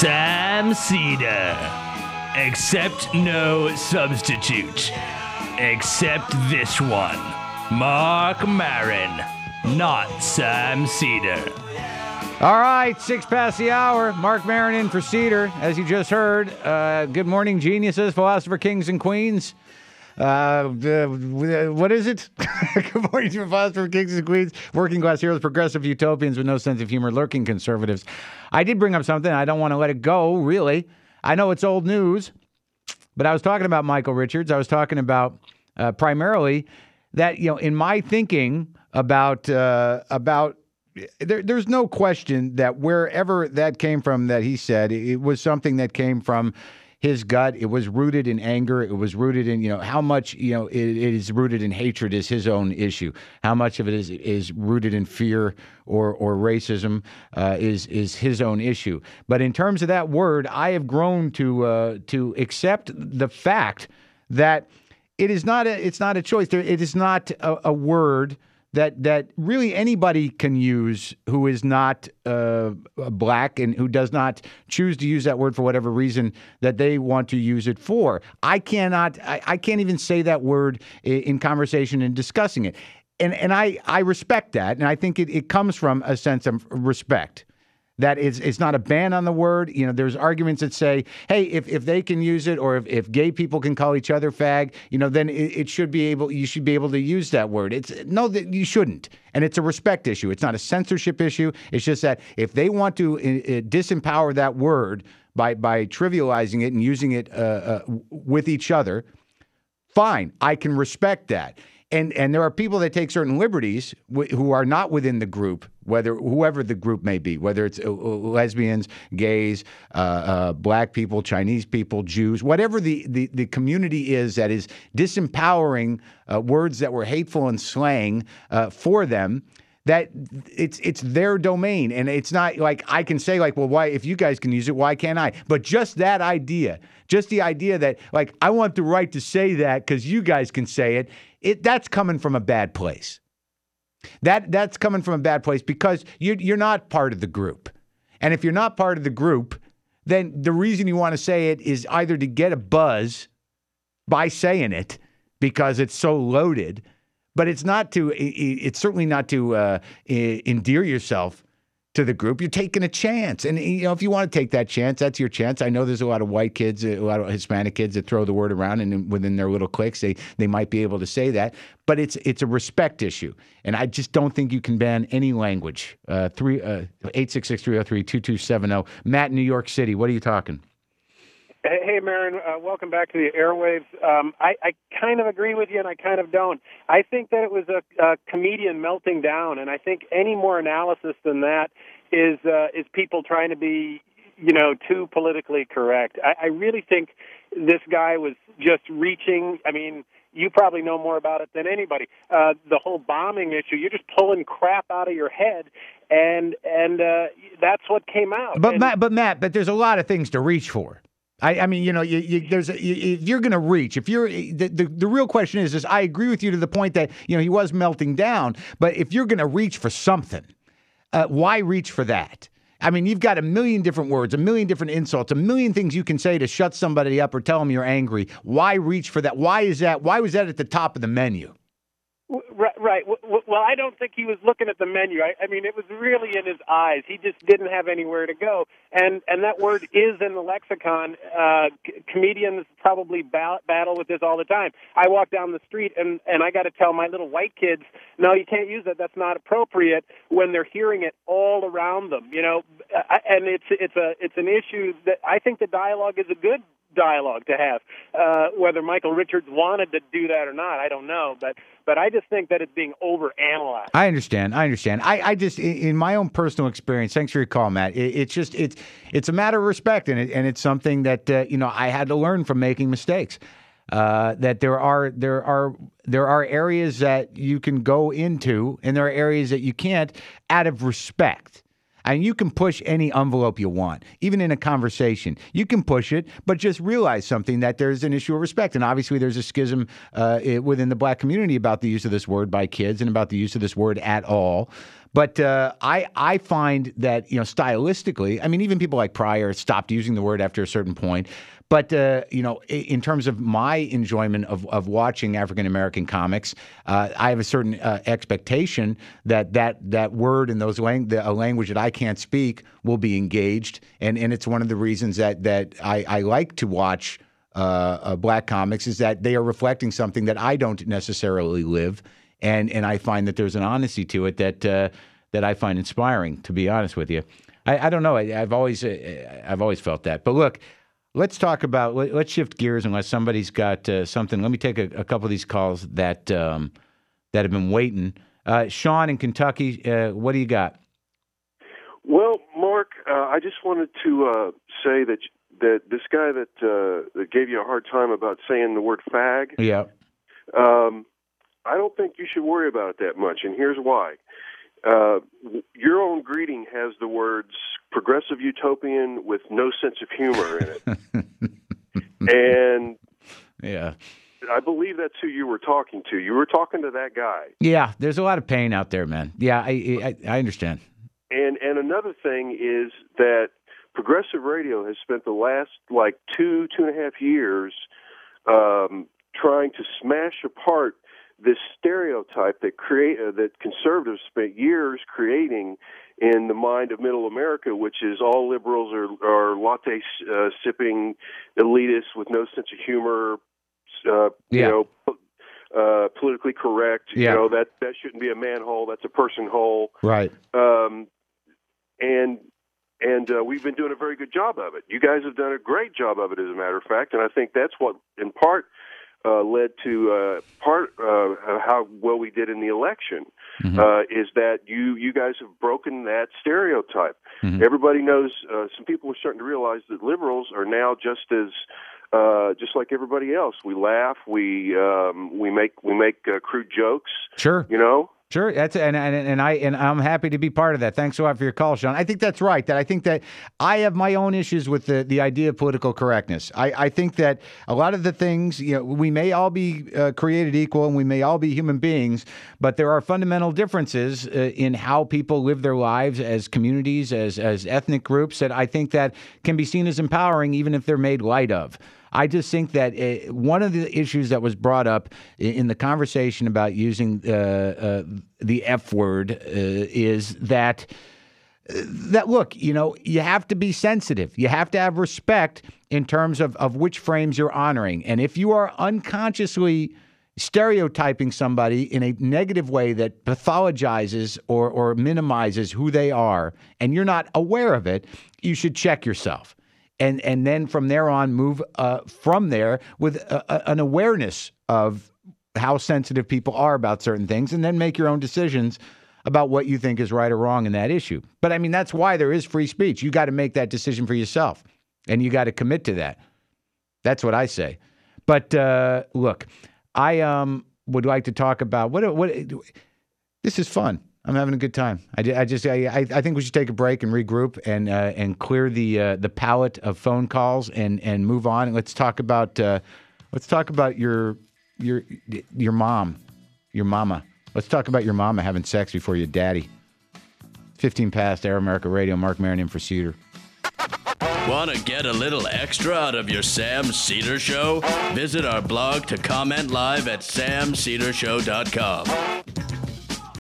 Sam Cedar. Accept no substitute. Except this one. Mark Marin. Not Sam Cedar. All right, 6 past the hour. Mark Marin in for Cedar, as you just heard. Good morning, geniuses, philosopher, kings, and queens. What is it? Good morning to philosopher, kings, and queens, working class heroes, progressive utopians with no sense of humor, lurking conservatives. I did bring up something. I don't want to let it go, really. I know it's old news, but I was talking about Michael Richards. I was talking about primarily that, in my thinking about there's no question that wherever that came from that he said, it was something that came from his gut. It was rooted in anger. It was rooted in, how much, it is rooted in hatred is his own issue. How much of it is rooted in fear or racism is his own issue. But in terms of that word, I have grown to accept the fact that it's not a choice. It is not a word that really anybody can use who is not black and who does not choose to use that word for whatever reason that they want to use it for. I can't even say that word in conversation and discussing it. And I respect that. And I think it comes from a sense of respect. That it's not a ban on the word. There's arguments that say, hey, if they can use it, or if gay people can call each other fag, then you should be able to use that word. That you shouldn't. And it's a respect issue. It's not a censorship issue. It's just that if they want to disempower that word by trivializing it and using it with each other, fine. I can respect that. And there are people that take certain liberties who are not within the group, whoever the group may be, whether it's lesbians, gays, black people, Chinese people, Jews, whatever the community is that is disempowering words that were hateful and slang for them. That it's their domain, and it's not like I can say well, why, if you guys can use it, why can't I? But just that idea, just the idea that I want the right to say that because you guys can say it, that's coming from a bad place. That's coming from a bad place because you're not part of the group, and if you're not part of the group, then the reason you want to say it is either to get a buzz by saying it because it's so loaded. But it's certainly not to endear yourself to the group. You're taking a chance. And, if you want to take that chance, that's your chance. I know there's a lot of white kids, a lot of Hispanic kids that throw the word around, and within their little cliques, they might be able to say that. But it's a respect issue. And I just don't think you can ban any language. 866-303-2270. Matt in New York City, what are you talking? Hey, Marin, welcome back to the airwaves. I kind of agree with you, and I kind of don't. I think that it was a comedian melting down, and I think any more analysis than that is people trying to be, too politically correct. I really think this guy was just reaching. I mean, you probably know more about it than anybody. The whole bombing issue, you're just pulling crap out of your head, and that's what came out. But Matt, there's a lot of things to reach for. I mean, if you're going to reach, the real question is I agree with you to the point that, he was melting down, but if you're going to reach for something, why reach for that? I mean, you've got a million different words, a million different insults, a million things you can say to shut somebody up or tell them you're angry. Why reach for that? Why was that at the top of the menu? Right. Well, I don't think he was looking at the menu. I mean, it was really in his eyes. He just didn't have anywhere to go. And that word is in the lexicon. Comedians probably battle with this all the time. I walk down the street, and I got to tell my little white kids, no, you can't use that. That's not appropriate when they're hearing it all around them. And it's an issue that I think the dialogue is a good dialogue to have. Whether Michael Richards wanted to do that or not, I don't know. But I just think that it's being overanalyzed. I understand. I just, in my own personal experience, thanks for your call, Matt. It's a matter of respect, and it's something that I had to learn from making mistakes. That there are areas that you can go into, and there are areas that you can't, out of respect. And you can push any envelope you want, even in a conversation. You can push it, but just realize something, that there's an issue of respect. And obviously there's a schism within the black community about the use of this word by kids and about the use of this word at all. But I find that, stylistically, I mean, even people like Pryor stopped using the word after a certain point. But, in terms of my enjoyment of watching African-American comics, I have a certain expectation that word and a language that I can't speak will be engaged. And it's one of the reasons that I like to watch black comics, is that they are reflecting something that I don't necessarily live. And I find that there's an honesty to it that I find inspiring, to be honest with you. I don't know. I've always felt that. But look, let's shift gears unless somebody's got something. Let me take a couple of these calls that have been waiting. Sean in Kentucky, what do you got? Well, Mark, I just wanted to say that this guy that gave you a hard time about saying the word fag. Yeah. I don't think you should worry about it that much, and here's why. Your own greeting has the words progressive utopian with no sense of humor in it. And yeah, I believe that's who you were talking to. You were talking to that guy. Yeah, there's a lot of pain out there, man. Yeah, I understand. And another thing is that progressive radio has spent the last two and a half years trying to smash apart this stereotype that conservatives spent years creating in the mind of middle America, which is all liberals are latte sipping elitists with no sense of humor, politically correct. Yeah. That shouldn't be a manhole. That's a person hole. Right. And we've been doing a very good job of it. You guys have done a great job of it, as a matter of fact, and I think that's what, in part, led to how well we did in the election. Mm-hmm. Is that you guys have broken that stereotype. Mm-hmm. Everybody knows. Some people are starting to realize that liberals are now just like everybody else. We laugh. We make crude jokes. Sure. Sure, that's and I'm happy to be part of that. Thanks a lot for your call, Sean. I think that's right. I think that I have my own issues with the idea of political correctness. I think that a lot of the things, we may all be created equal and we may all be human beings, but there are fundamental differences in how people live their lives as communities, as ethnic groups, that I think that can be seen as empowering, even if they're made light of. I just think that one of the issues that was brought up in the conversation about using the F word is that look, you have to be sensitive. You have to have respect in terms of which frames you're honoring. And if you are unconsciously stereotyping somebody in a negative way that pathologizes or minimizes who they are, and you're not aware of it, you should check yourself. And then from there on, move from there with an awareness of how sensitive people are about certain things, and then make your own decisions about what you think is right or wrong in that issue. But I mean, that's why there is free speech. You got to make that decision for yourself, and you got to commit to that. That's what I say. But look, I would like to talk about what. This is fun. I'm having a good time. I think we should take a break and regroup and clear the palette of phone calls and move on. Let's talk about your mama. Let's talk about your mama having sex before your daddy. 15 past, Air America Radio. Mark Maron in for Cedar. Want to get a little extra out of your Sam Cedar Show? Visit our blog to comment live at samcedershow.com.